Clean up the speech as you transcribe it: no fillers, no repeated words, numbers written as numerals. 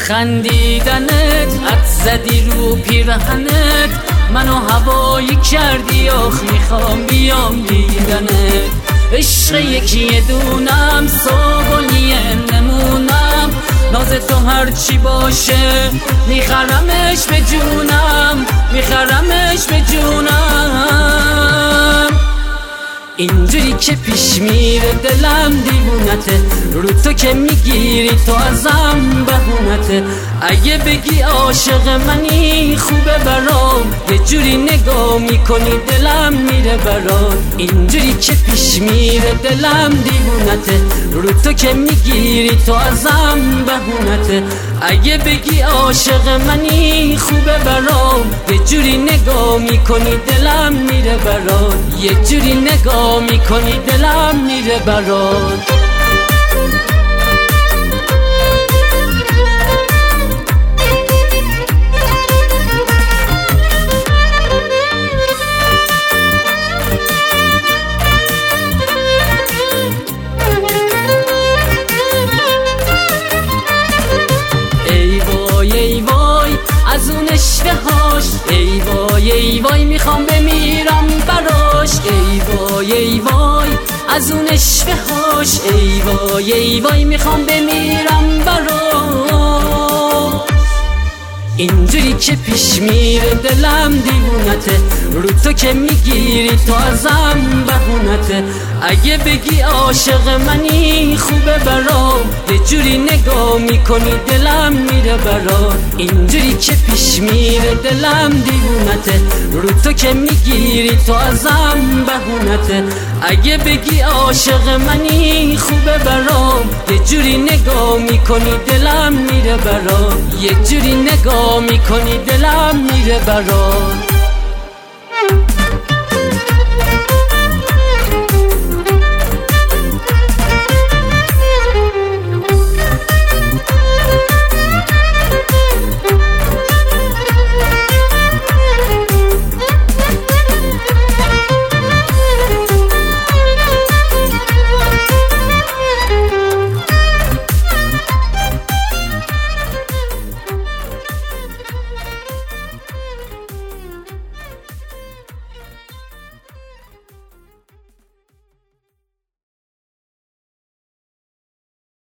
خندیدنت عد زدی رو پیرهنت منو هوایی کردی آخ میخوام بیام دیدنت عشق یکی دونم سوگلی نمونم ناز تو هرچی باشه میخرمش به جونم میخرمش به جونم اینجوری که پیش میره دلم دیوونته رو تو که میگیری تو ازم بهونته اگه بگی عاشق منی خوبه برام یه جوری نگاه میکنی دلم میره برات اینجوری که پیش میره دلم دیوونته رو تو که میگیری تو ازم بهونته اگه بگی عاشق منی خوبه برام یه جوری نگاه میکنی دلم میره برات یه جوری نگاه میکنی دلم میره برات ای وای ای وای از اون اشتهاش ای وای ای وای میخوام بمیرم براش ای وای ای وای از اون اشتهاش ای وای ای وای میخوام بمیرم براش اینجوری که پیش میره دلم دیوونته رو تو که میگیری تو ازم بهونته اگه بگی عاشق منی خوبه برام یه جوری نگاه میکنی دلم میره برات اینجوری که پیش میره دلم دیوونته رو تو که میگیری تو ازم بهونته اگه بگی عاشق منی خوبه برام یه جوری نگاه میکنی دلم میره برات یه جوری نگاه میکنی دلم میره برات